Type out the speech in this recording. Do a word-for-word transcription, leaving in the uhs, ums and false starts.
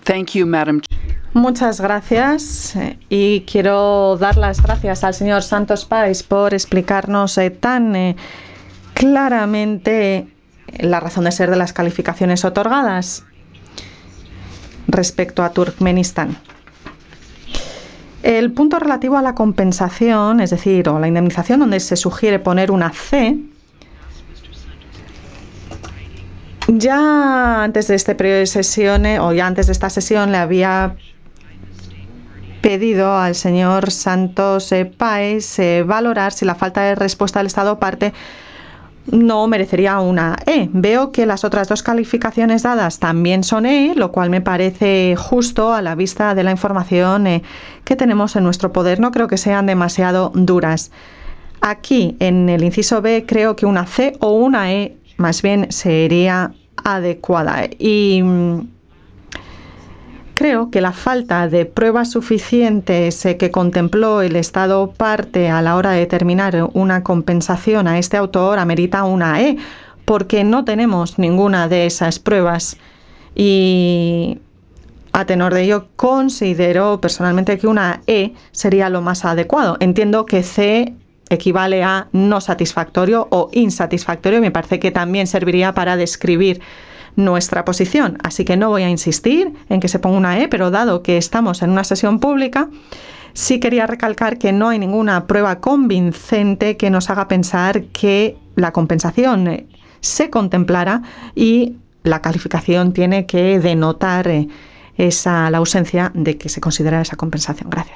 Thank you, Madam. Muchas gracias y quiero dar las gracias al señor Santos Páez por explicarnos eh, tan eh, claramente la razón de ser de las calificaciones otorgadas respecto a Turkmenistán. El punto relativo a la compensación, es decir, o la indemnización, donde se sugiere poner una C, ya antes de este periodo de sesiones, o ya antes de esta sesión, le había pedido al señor Santos eh, Páez eh, valorar si la falta de respuesta del Estado parte no merecería una E. Veo que las otras dos calificaciones dadas también son E, lo cual me parece justo a la vista de la información eh, que tenemos en nuestro poder. No creo que sean demasiado duras. Aquí, en el inciso B, creo que una C o una E más bien sería adecuada. Y creo que la falta de pruebas suficientes eh, que contempló el Estado parte a la hora de determinar una compensación a este autor amerita una E, porque no tenemos ninguna de esas pruebas. Y a tenor de ello, considero personalmente que una E sería lo más adecuado. Entiendo que C equivale a no satisfactorio o insatisfactorio y me parece que también serviría para describir nuestra posición. Así que no voy a insistir en que se ponga una E, pero dado que estamos en una sesión pública, sí quería recalcar que no hay ninguna prueba convincente que nos haga pensar que la compensación se contemplara y la calificación tiene que denotar esa, la ausencia de que se considera esa compensación. Gracias.